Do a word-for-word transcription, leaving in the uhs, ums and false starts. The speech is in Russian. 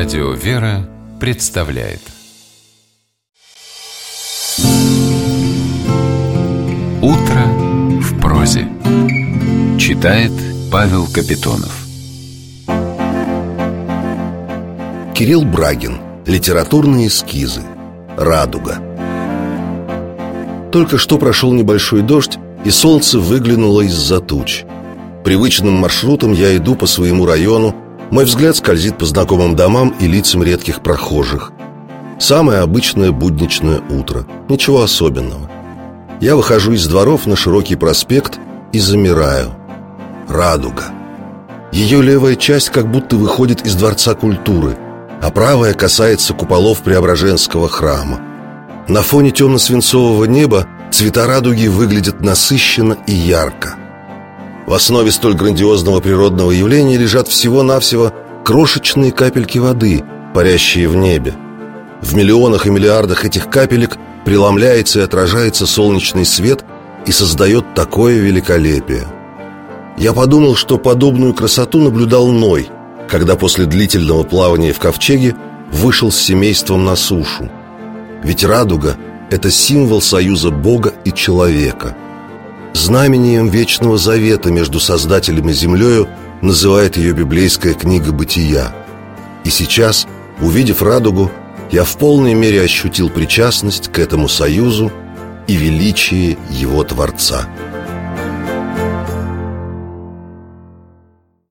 Радио «Вера» представляет «Утро в прозе». Читает Павел Капитонов. Кирилл Брагин. Литературные эскизы. «Радуга». Только что прошел небольшой дождь, и солнце выглянуло из-за туч. Привычным маршрутом я иду по своему району. Мой взгляд скользит по знакомым домам и лицам редких прохожих. Самое обычное будничное утро. Ничего особенного. Я выхожу из дворов на широкий проспект и замираю. Радуга. Ее левая часть как будто выходит из Дворца культуры, а правая касается куполов Преображенского храма. На фоне темно-свинцового неба цвета радуги выглядят насыщенно и ярко. В основе столь грандиозного природного явления лежат всего-навсего крошечные капельки воды, парящие в небе. В миллионах и миллиардах этих капелек преломляется и отражается солнечный свет и создает такое великолепие. Я подумал, что подобную красоту наблюдал Ной, когда после длительного плавания в ковчеге вышел с семейством на сушу. Ведь радуга – это символ союза Бога и человека. Знамением Вечного Завета между Создателем и землею называет ее библейская книга «Бытия». И сейчас, увидев радугу, я в полной мере ощутил причастность к этому союзу и величие его Творца.